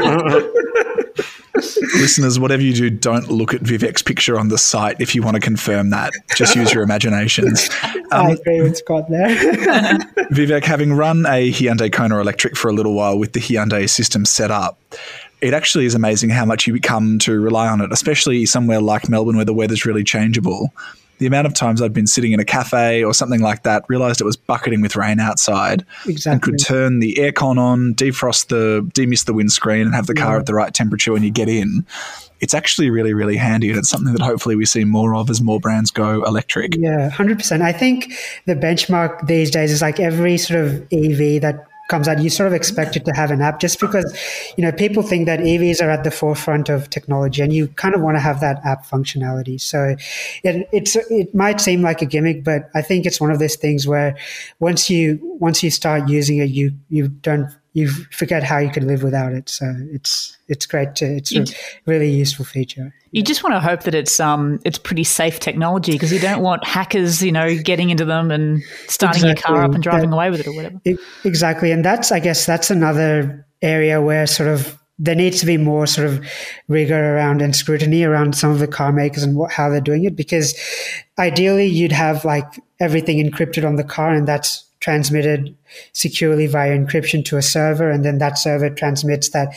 Listeners, whatever you do, don't look at Vivek's picture on the site if you want to confirm that. Just use your imaginations. I agree with Scott there. Vivek, having run a Hyundai Kona Electric for a little while with the Hyundai system set up, it actually is amazing how much you come to rely on it, especially somewhere like Melbourne where the weather's really changeable. The amount of times I'd been sitting in a cafe or something like that, realised it was bucketing with rain outside, and could turn the aircon on, demist the windscreen and have the car at the right temperature when you get in. it's actually really, really handy, and it's something that hopefully we see more of as more brands go electric. Yeah, 100%. I think the benchmark these days is like every sort of EV that comes out, you sort of expect it to have an app, just because, people think that EVs are at the forefront of technology, and you kind of want to have that app functionality. So it might seem like a gimmick, but I think it's one of those things where once you start using it, you forget how you could live without it. So it's great it's a really useful feature. You just want to hope that it's pretty safe technology, because you don't want hackers, getting into them and starting your car up and driving away with it or whatever. Exactly. And I guess that's another area where sort of there needs to be more sort of rigor around and scrutiny around some of the car makers and how they're doing it, because ideally you'd have like everything encrypted on the car, and that's transmitted securely via encryption to a server, and then that server transmits that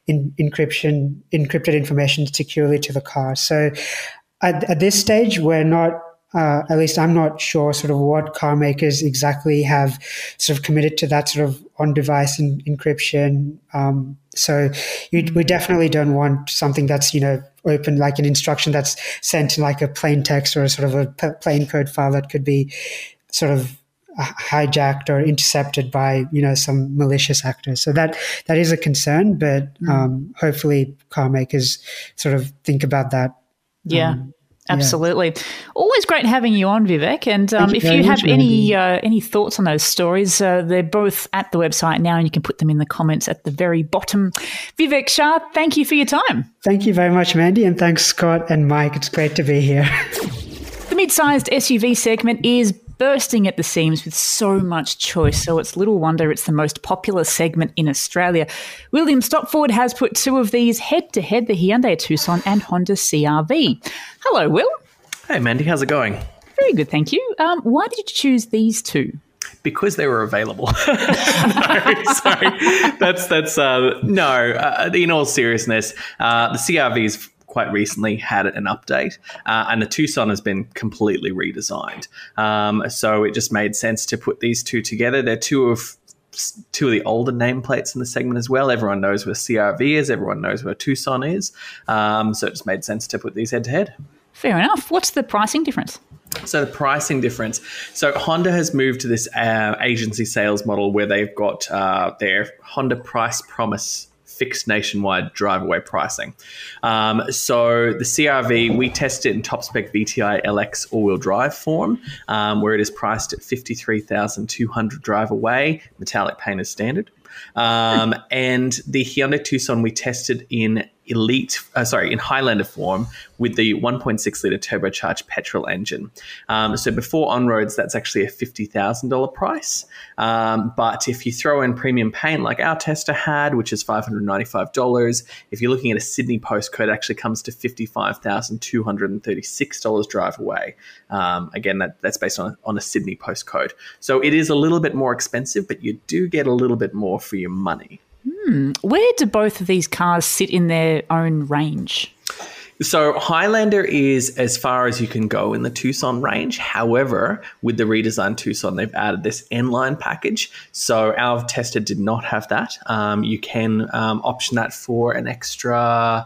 encrypted information securely to the car. So at this stage, we're not, at least I'm not sure sort of what car makers exactly have sort of committed to that sort of on-device encryption. So we definitely don't want something that's, open, like an instruction that's sent in like a plain text or a sort of a plain code file that could be sort of hijacked or intercepted by some malicious actors. So that is a concern, but hopefully car makers sort of think about that. Absolutely. Always great having you on, Vivek. And if you have any thoughts on those stories, they're both at the website now, and you can put them in the comments at the very bottom. Vivek Shah, thank you for your time. Thank you very much, Mandy, and thanks, Scott and Mike. It's great to be here. The mid-sized SUV segment is bursting at the seams with so much choice, so it's little wonder it's the most popular segment in Australia. William Stopford has put two of these head-to-head, the Hyundai Tucson and Honda CR-V. Hello, Will. Hey, Mandy, how's it going? Very good, thank you. Why did you choose these two? Because they were available. No, sorry. In all seriousness, the CR-V's quite recently had an update, and the Tucson has been completely redesigned. So it just made sense to put these two together. They're two of the older nameplates in the segment as well. Everyone knows where CR-V is. Everyone knows where Tucson is. So it just made sense to put these head to head. Fair enough. What's the pricing difference? So the pricing difference. So Honda has moved to this agency sales model where they've got their Honda Price Promise fixed nationwide drive-away pricing. So the CR-V, we test it in top spec VTI LX all-wheel drive form, where it is priced at $53,200 drive-away. Metallic paint is standard. And the Hyundai Tucson we tested in Highlander form with the 1.6 litre turbocharged petrol engine. So before on-roads, that's actually a $50,000 price. But if you throw in premium paint like our tester had, which is $595, if you're looking at a Sydney postcode, it actually comes to $55,236 drive away. Again, that's based on a Sydney postcode. So it is a little bit more expensive, but you do get a little bit more for your money. Where do both of these cars sit in their own range? So Highlander is as far as you can go in the Tucson range. However, with the redesigned Tucson, they've added this N-Line package. So our tester did not have that. You can option that for an extra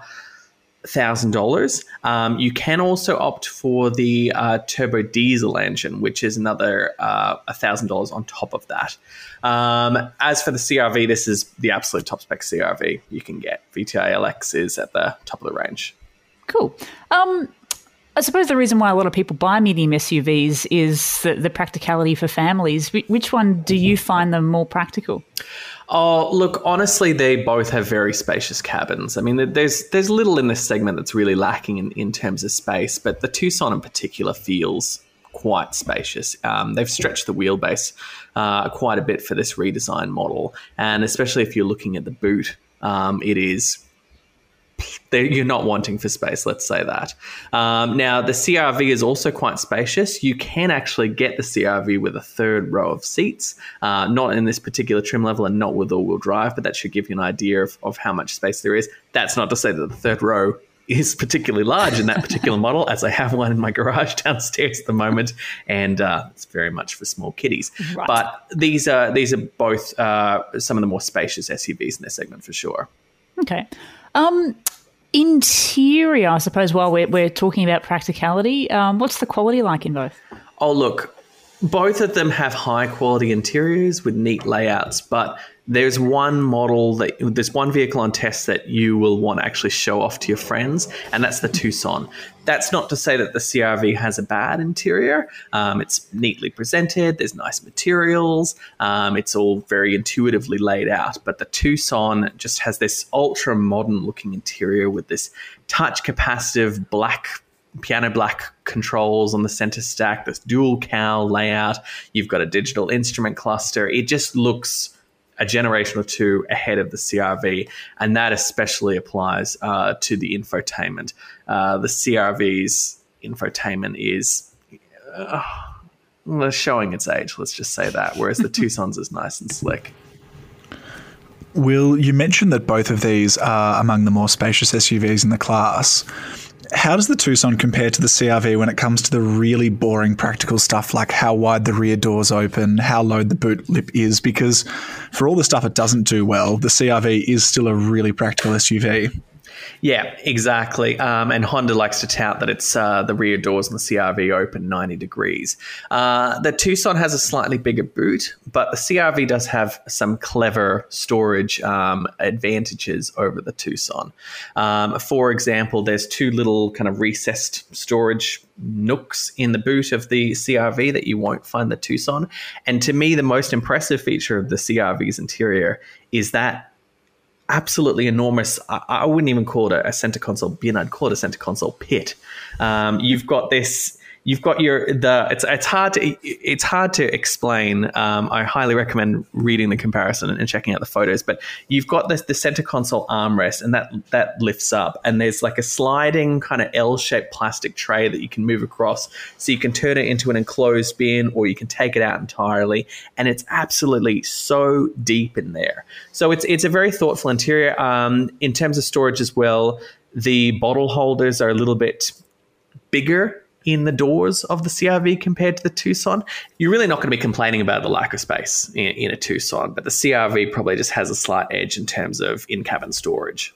$1,000. You can also opt for the turbo diesel engine, which is another $1,000 on top of that. As for the CR-V, this is the absolute top spec CR-V you can get. VTI LX is at the top of the range. Cool. I suppose the reason why a lot of people buy medium SUVs is the practicality for families. Which one do you find them more practical? Oh, look, honestly, they both have very spacious cabins. I mean, there's little in this segment that's really lacking in terms of space, but the Tucson in particular feels quite spacious. They've stretched the wheelbase quite a bit for this redesign model, and especially if you're looking at the boot, it is... you're not wanting for space, let's say that. Now, the CR-V is also quite spacious. You can actually get the CR-V with a third row of seats, not in this particular trim level and not with all-wheel drive, but that should give you an idea of how much space there is. That's not to say that the third row is particularly large in that particular model, as I have one in my garage downstairs at the moment, and it's very much for small kiddies. Right. But these are both some of the more spacious SUVs in this segment for sure. Okay. Interior, I suppose, while we're talking about practicality, what's the quality like in both? Oh, look, both of them have high quality interiors with neat layouts, but there's one vehicle on test that you will want to actually show off to your friends, and that's the Tucson. That's not to say that the CR-V has a bad interior. It's neatly presented. There's nice materials. It's all very intuitively laid out. But the Tucson just has this ultra modern looking interior with this touch capacitive piano black controls on the center stack, this dual cowl layout. You've got a digital instrument cluster. It just looks a generation or two ahead of the CR-V, and that especially applies to the infotainment. The CR-V's infotainment is showing its age, let's just say that, whereas the Tucson's is nice and slick. Will, you mentioned that both of these are among the more spacious SUVs in the class. How does the Tucson compare to the CR-V when it comes to the really boring practical stuff like how wide the rear doors open, how low the boot lip is? Because for all the stuff it doesn't do well, the CR-V is still a really practical SUV. Yeah, exactly. And Honda likes to tout that it's the rear doors on the CR-V open 90 degrees. The Tucson has a slightly bigger boot, but the CR-V does have some clever storage advantages over the Tucson. For example, there's two little kind of recessed storage nooks in the boot of the CR-V that you won't find the Tucson. And to me, the most impressive feature of the CR-V's interior is that absolutely enormous. I wouldn't even call it a center console bin. I'd call it a center console pit. You've got this. You've got it's hard to explain. I highly recommend reading the comparison and checking out the photos. But you've got the center console armrest, and that lifts up, and there's like a sliding kind of L-shaped plastic tray that you can move across, so you can turn it into an enclosed bin, or you can take it out entirely, and it's absolutely so deep in there. So it's a very thoughtful interior. In terms of storage as well, the bottle holders are a little bit bigger in the doors of the CR-V compared to the Tucson. You're really not going to be complaining about the lack of space in a Tucson, but the CR-V probably just has a slight edge in terms of in-cabin storage.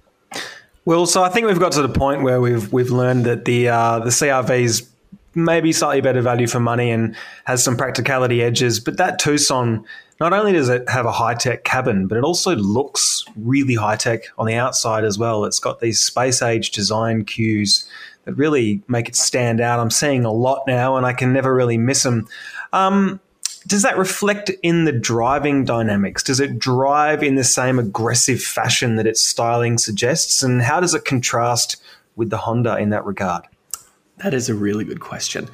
Well, so I think we've got to the point where we've learned that the CR-V's maybe slightly better value for money and has some practicality edges, but that Tucson, not only does it have a high-tech cabin, but it also looks really high-tech on the outside as well. It's got these space-age design cues that really make it stand out. I'm seeing a lot now, and I can never really miss them. Does that reflect in the driving dynamics? Does it drive in the same aggressive fashion that its styling suggests? And how does it contrast with the Honda in that regard? That is a really good question.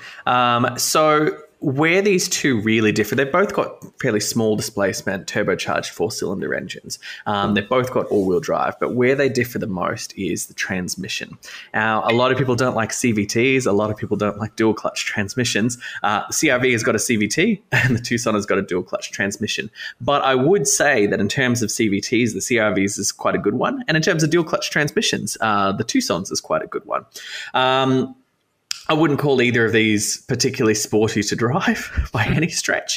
So where these two really differ, they've both got fairly small displacement, turbocharged four-cylinder engines. They've both got all-wheel drive, but where they differ the most is the transmission. Now, a lot of people don't like CVTs. A lot of people don't like dual-clutch transmissions. The CR-V has got a CVT, and the Tucson has got a dual-clutch transmission. But I would say that in terms of CVTs, the CR-V's is quite a good one. And in terms of dual-clutch transmissions, the Tucson's is quite a good one. I wouldn't call either of these particularly sporty to drive by any stretch.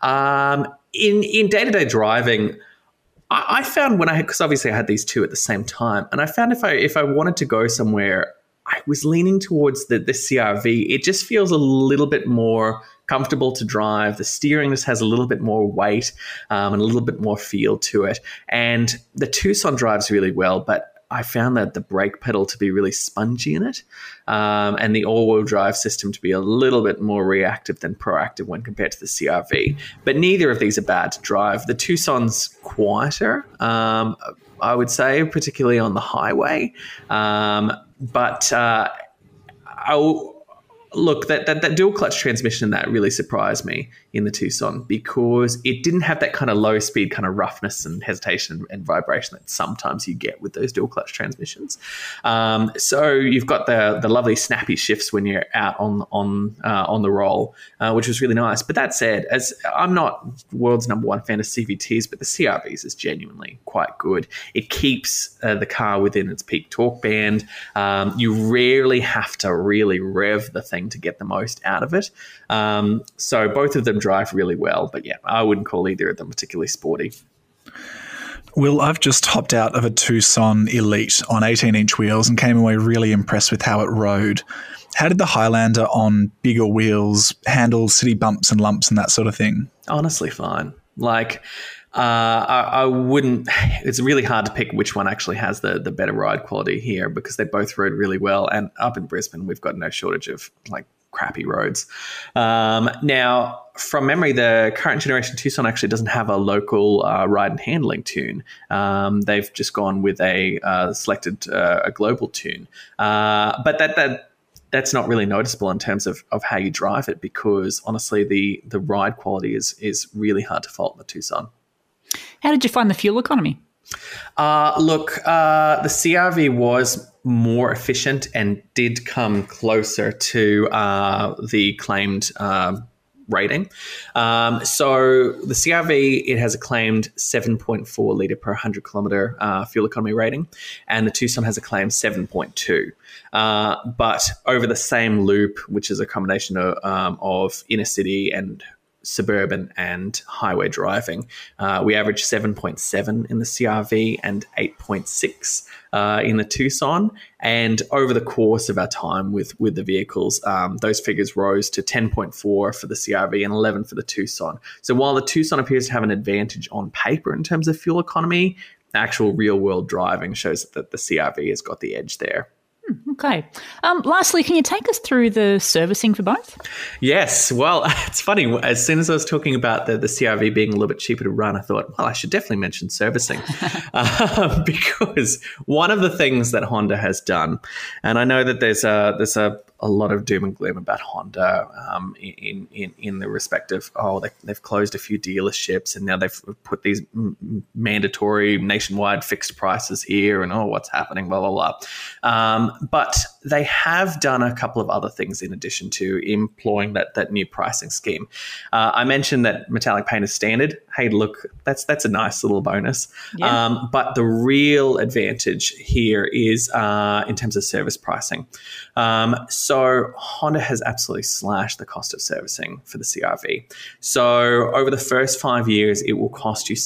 In day-to-day driving, I found because obviously I had these two at the same time, and I found if I wanted to go somewhere, I was leaning towards the CR-V. It just feels a little bit more comfortable to drive. The steering just has a little bit more weight and a little bit more feel to it. And the Tucson drives really well, but I found that the brake pedal to be really spongy in it, and the all-wheel drive system to be a little bit more reactive than proactive when compared to the CR-V. But neither of these are bad to drive. The Tucson's quieter, I would say, particularly on the highway. Look, that dual clutch transmission, that really surprised me in the Tucson, because it didn't have that kind of low speed kind of roughness and hesitation and vibration that sometimes you get with those dual clutch transmissions. So you've got the lovely snappy shifts when you're out on the roll, which was really nice. But that said, as I'm not world's number one fan of CVTs, but the CR-V's is genuinely quite good. It keeps the car within its peak torque band. You rarely have to really rev the thing to get the most out of it. So both of them drive really well, but yeah, I wouldn't call either of them particularly sporty. Will, I've just hopped out of a Tucson Elite on 18-inch wheels and came away really impressed with how it rode. How did the Highlander on bigger wheels handle city bumps and lumps and that sort of thing? Honestly, fine. Like, I wouldn't. It's really hard to pick which one actually has the better ride quality here because they both rode really well. And up in Brisbane, we've got no shortage of like crappy roads. Now, from memory, the current generation Tucson actually doesn't have a local ride and handling tune. They've just gone with a selected a global tune. But that's not really noticeable in terms of how you drive it because honestly, the ride quality is really hard to fault in the Tucson. How did you find the fuel economy? Look, the CR-V was more efficient and did come closer to the claimed rating. So the CR-V, it has a claimed 7.4 litre per 100 kilometre fuel economy rating, and the Tucson has a claimed 7.2. But over the same loop, which is a combination of inner city and suburban and highway driving, we averaged 7.7 in the CR-V and 8.6 in the Tucson. And over the course of our time with the vehicles, those figures rose to 10.4 for the CR-V and 11 for the Tucson. So while the Tucson appears to have an advantage on paper in terms of fuel economy, actual real world driving shows that the CR-V has got the edge there. Okay. Lastly, can you take us through the servicing for both? Yes. Well, it's funny. As soon as I was talking about the CR-V being a little bit cheaper to run, I thought, well, I should definitely mention servicing because one of the things that Honda has done, and I know that there's a lot of doom and gloom about Honda in the respect of, they've closed a few dealerships and now they've put these mandatory nationwide fixed prices here and, what's happening, blah, blah, blah. But they have done a couple of other things in addition to employing that new pricing scheme. I mentioned that metallic paint is standard. Hey, look, that's a nice little bonus. Yeah. But the advantage here is in terms of service pricing. So Honda has absolutely slashed the cost of servicing for the CR-V. So over the first 5 years, it will cost you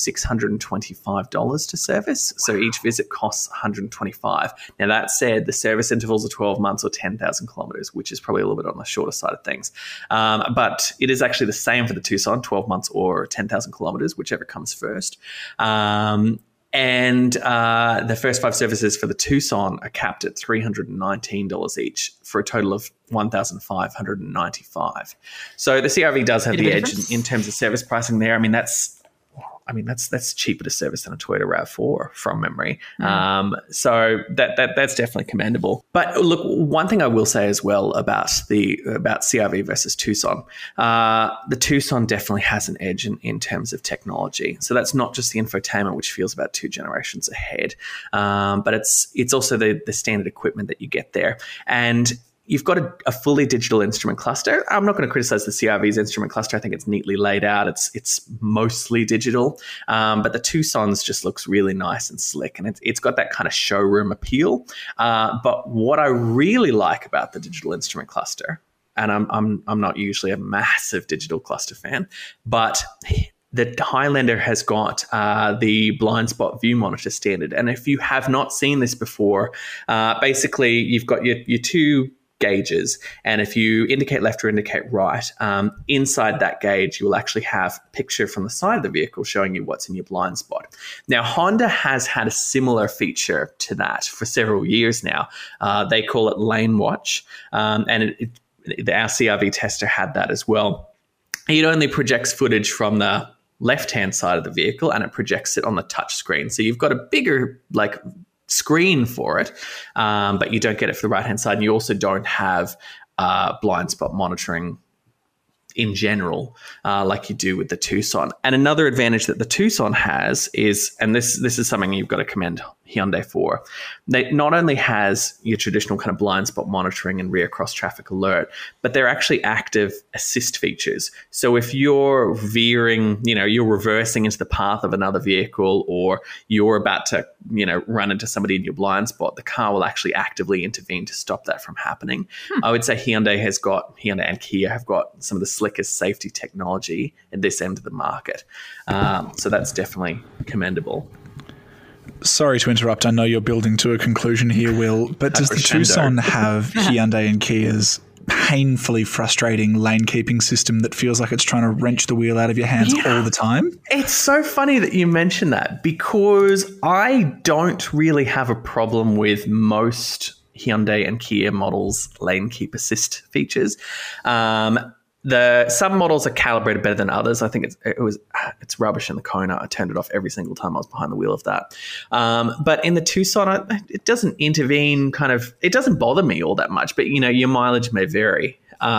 $625 to service. So each visit costs $125. Now that said, the service intervals are 12 months or 10,000 kilometers, which is probably a little bit on the shorter side of things. But it is actually the same for the Tucson, 12 months or 10,000 kilometers, whichever comes first. And the first 5 services for the Tucson are capped at $319 each for a total of $1,595. So the CR-V does have the edge in terms of service pricing there. That's cheaper to service than a Toyota RAV4 from memory. So that's definitely commendable. But look, one thing I will say as well about CR-V versus Tucson, the Tucson definitely has an edge in terms of technology. So that's not just the infotainment, which feels about 2 generations ahead, but it's also the standard equipment that you get there. And you've got a fully digital instrument cluster. I'm not going to criticize the CR-V's instrument cluster. I think it's neatly laid out. It's mostly digital, but the Tucson's just looks really nice and slick, and it's got that kind of showroom appeal. But what I really like about the digital instrument cluster, and I'm not usually a massive digital cluster fan, but the Highlander has got the blind spot view monitor standard. And if you have not seen this before, basically you've got your 2 gauges, and if you indicate left or indicate right, inside that gauge you will actually have a picture from the side of the vehicle showing you what's in your blind spot. Now Honda has had a similar feature to that for several years now. They call it Lane Watch, and our CR-V tester had that as well. It only projects footage from the left-hand side of the vehicle and it projects it on the touch screen, so you've got a bigger screen for it, but you don't get it for the right-hand side, and you also don't have blind spot monitoring in general like you do with the Tucson. And another advantage that the Tucson has is, and this is something you've got to commend Hyundai for, they not only has your traditional kind of blind spot monitoring and rear cross traffic alert, but they're actually active assist features. So if you're veering, you're reversing into the path of another vehicle, or you're about to, run into somebody in your blind spot, the car will actually actively intervene to stop that from happening. I would say Hyundai and Kia have got some of the slickest safety technology at this end of the market. So that's definitely commendable. Sorry to interrupt. I know you're building to a conclusion here, Will, but does the Tucson have Hyundai and Kia's painfully frustrating lane keeping system that feels like it's trying to wrench the wheel out of your hands all the time? It's so funny that you mention that, because I don't really have a problem with most Hyundai and Kia models' lane keep assist features. Some models are calibrated better than others. I think it's rubbish in the Kona. I turned it off every single time I was behind the wheel of that. But in the Tucson, it doesn't intervene. It doesn't bother me all that much. But your mileage may vary.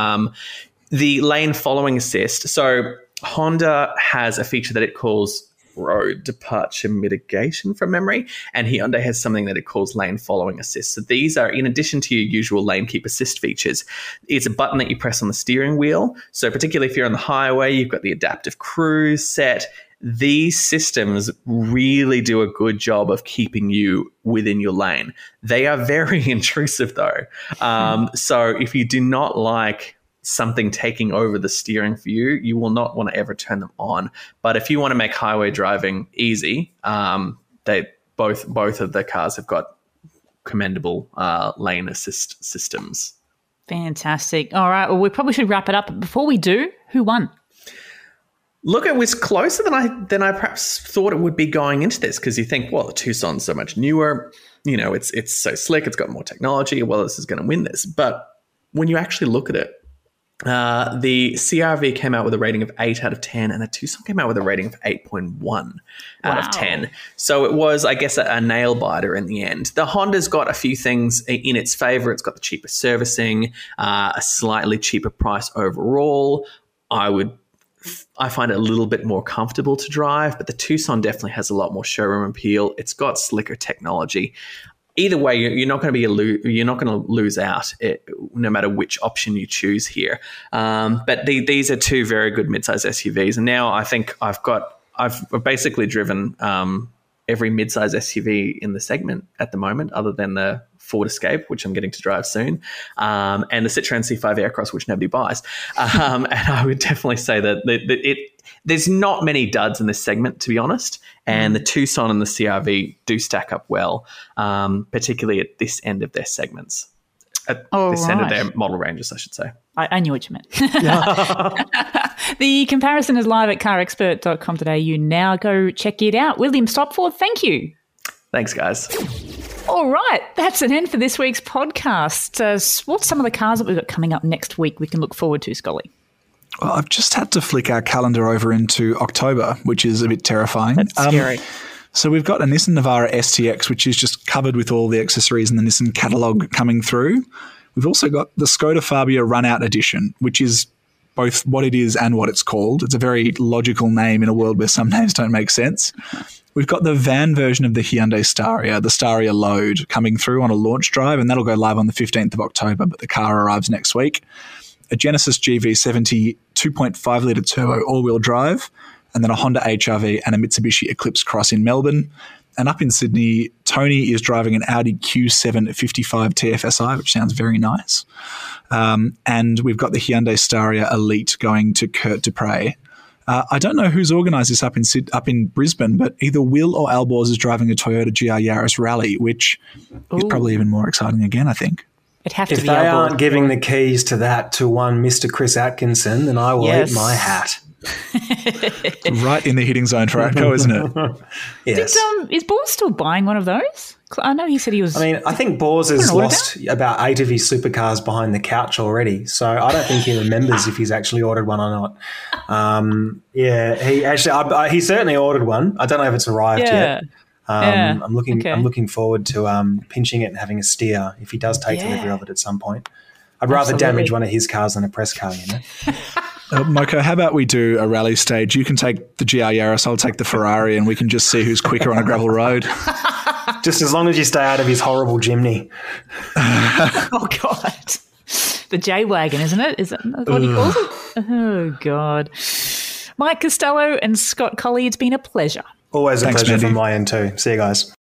The lane following assist. So Honda has a feature that it calls road departure mitigation from memory, and Hyundai has something that it calls lane following assist. So these are, in addition to your usual lane keep assist features, it's a button that you press on the steering wheel. So particularly if you're on the highway, you've got the adaptive cruise set. These systems really do a good job of keeping you within your lane. They are very intrusive though. So if you do not like something taking over the steering for you, you will not want to ever turn them on. But if you want to make highway driving easy, they both of the cars have got commendable lane assist systems. Fantastic. All right. Well, we probably should wrap it up. But before we do, who won? Look, it was closer than I perhaps thought it would be going into this, because you think, well, the Tucson's so much newer. It's so slick. It's got more technology. Well, this is going to win this. But when you actually look at it, the CR-V came out with a rating of 8 out of 10, and the Tucson came out with a rating of 8.1 out of 10. So it was, I guess, a nail biter in the end. The Honda's got a few things in its favor. It's got the cheaper servicing, a slightly cheaper price overall. I find it a little bit more comfortable to drive, but the Tucson definitely has a lot more showroom appeal. It's got slicker technology. Either way, you're not going to lose out no matter which option you choose here. But these are two very good midsize SUVs, and now I think I've basically driven every midsize SUV in the segment at the moment, other than the Ford Escape, which I'm getting to drive soon, and the Citroen C5 Aircross, which nobody buys. And I would definitely say that there's not many duds in this segment, to be honest, and the Tucson and the CR-V do stack up well, particularly at this end of their segments. End of their model ranges, I should say. I knew what you meant. The comparison is live at carexpert.com.au. Now go check it out. William Stopford, thank you. Thanks, guys. All right, that's an end for this week's podcast. What's some of the cars that we've got coming up next week we can look forward to, Scully? Well, I've just had to flick our calendar over into October, which is a bit terrifying. That's scary. So we've got a Nissan Navara STX, which is just covered with all the accessories in the Nissan catalogue coming through. We've also got the Skoda Fabia Run-Out Edition, which is both what it is and what it's called. It's a very logical name in a world where some names don't make sense. We've got the van version of the Hyundai Staria, the Staria Load, coming through on a launch drive, and that'll go live on the 15th of October, but the car arrives next week. A Genesis GV70 2.5-litre turbo all-wheel drive, and then a Honda HR-V and a Mitsubishi Eclipse Cross in Melbourne. And up in Sydney, Tony is driving an Audi Q7 55 TFSI, which sounds very nice. And we've got the Hyundai Staria Elite going to Kurt Dupre. I don't know who's organised this up in Brisbane, but either Will or Alborz is driving a Toyota GR Yaris Rally, which is probably even more exciting again, I think. It'd have to if be they Alborz. aren't giving the keys to that to one Mr. Chris Atkinson, then I will eat my hat. Right in the hitting zone for Atco, isn't it? Yes. Is Bors still buying one of those? I know he said he was. I mean, I think Bors has lost about 8 of his supercars behind the couch already, so I don't think he remembers if he's actually ordered one or not. He certainly ordered one. I don't know if it's arrived yet. I'm looking forward to pinching it and having a steer if he does take delivery of it at some point. I'd rather damage one of his cars than a press car, you know. Moko, how about we do a rally stage? You can take the GR Yaris, I'll take the Ferrari, and we can just see who's quicker on a gravel road. Just as long as you stay out of his horrible Jimny. Oh, God. The J-Wagon, isn't it? Is that what he calls it? Oh, God. Mike Costello and Scott Colley, it's been a pleasure. Always a pleasure from my end too. See you guys.